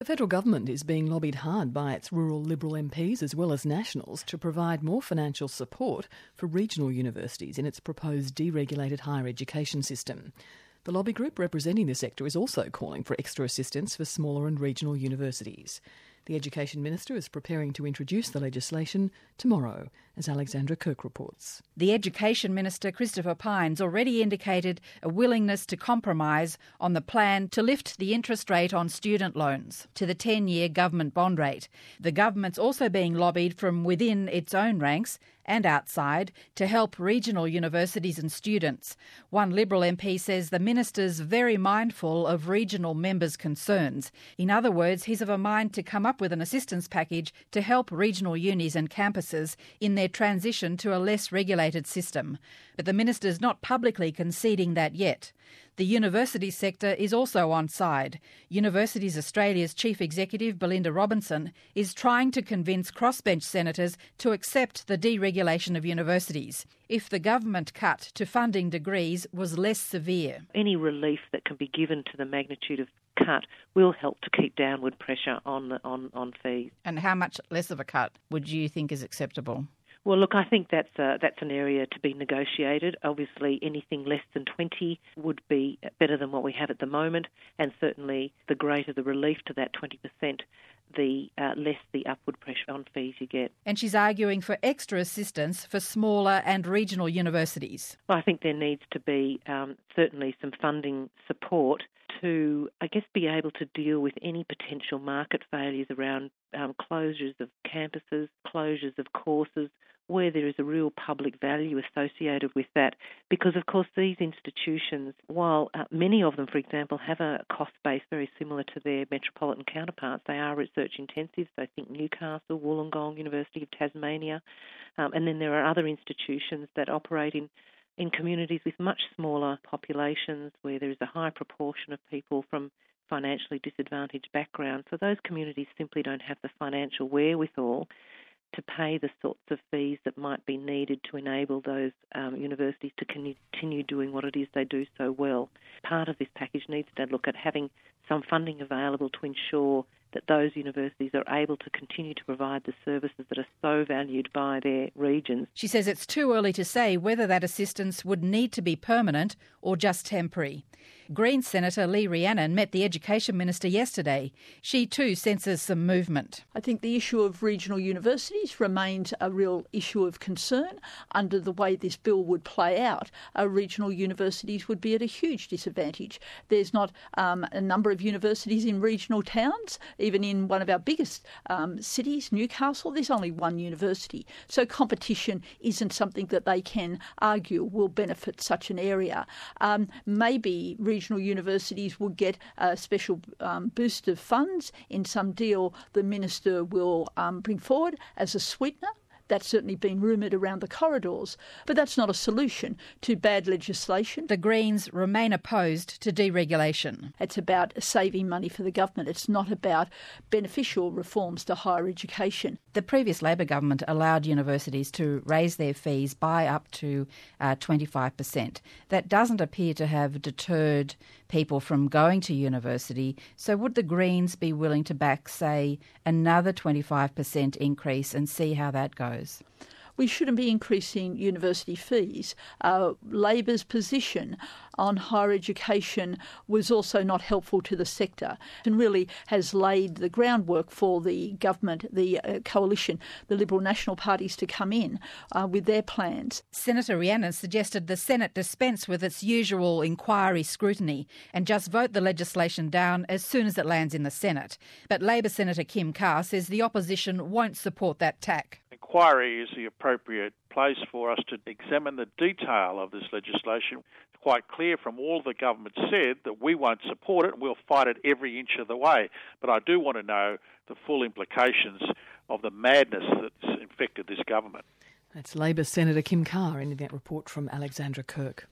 The federal government is being lobbied hard by its rural Liberal MPs as well as Nationals to provide more financial support for regional universities in its proposed deregulated higher education system. The lobby group representing the sector is also calling for extra assistance for smaller and regional universities. The Education Minister is preparing to introduce the legislation tomorrow, as Alexandra Kirk reports. The Education Minister, Christopher Pyne's, already indicated a willingness to compromise on the plan to lift the interest rate on student loans to the 10-year government bond rate. The government's also being lobbied from within its own ranks and outside to help regional universities and students. One Liberal MP says the minister's very mindful of regional members' concerns. In other words, he's of a mind to come up with an assistance package to help regional unis and campuses in their transition to a less regulated system. But the minister's not publicly conceding that yet. The university sector is also on side. Universities Australia's Chief Executive, Belinda Robinson, is trying to convince crossbench senators to accept the deregulation of universities if the government cut to funding degrees was less severe. Any relief that can be given to the magnitude of cut will help to keep downward pressure on fees. And how much less of a cut would you think is acceptable? Well, look, I think that's an area to be negotiated. Obviously, anything less than 20 would be better than what we have at the moment, and certainly the greater the relief to that 20%, the less the upward pressure on fees you get. And she's arguing for extra assistance for smaller and regional universities. Well, I think there needs to be certainly some funding support to, be able to deal with any potential market failures around closures of campuses, closures of courses, where there is a real public value associated with that. Because, of course, these institutions, while many of them, for example, have a cost base very similar to their metropolitan counterparts, they are research intensive. So think Newcastle, Wollongong, University of Tasmania. And then there are other institutions that operate in communities with much smaller populations where there is a high proportion of people from financially disadvantaged backgrounds. So those communities simply don't have the financial wherewithal to pay the sorts of fees that might be needed to enable those universities to continue doing what it is they do so well. Part of this package needs to look at having some funding available to ensure that those universities are able to continue to provide the services that are so valued by their regions. She says it's too early to say whether that assistance would need to be permanent or just temporary. Greens Senator Lee Rhiannon met the Education Minister yesterday. She too senses some movement. I think the issue of regional universities remains a real issue of concern. Under the way this bill would play out, regional universities would be at a huge disadvantage. There's not a number of universities in regional towns. Even in one of our biggest cities, Newcastle, there's only one university. So competition isn't something that they can argue will benefit such an area. Maybe regional universities will get a special boost of funds in some deal the minister will bring forward as a sweetener. That's certainly been rumoured around the corridors, but that's not a solution to bad legislation. The Greens remain opposed to deregulation. It's about saving money for the government. It's not about beneficial reforms to higher education. The previous Labor government allowed universities to raise their fees by up to 25%. That doesn't appear to have deterred people from going to university. So would the Greens be willing to back, say, another 25% increase and see how that goes? We shouldn't be increasing university fees. Labor's position on higher education was also not helpful to the sector and really has laid the groundwork for the government, the coalition, the Liberal National parties to come in with their plans. Senator Rhiannon suggested the Senate dispense with its usual inquiry scrutiny and just vote the legislation down as soon as it lands in the Senate. But Labor Senator Kim Carr says the opposition won't support that tack. Inquiry is the appropriate place for us to examine the detail of this legislation. It's quite clear from all the government said that we won't support it and we'll fight it every inch of the way. But I do want to know the full implications of the madness that's infected this government. That's Labor Senator Kim Carr in that report from Alexandra Kirk.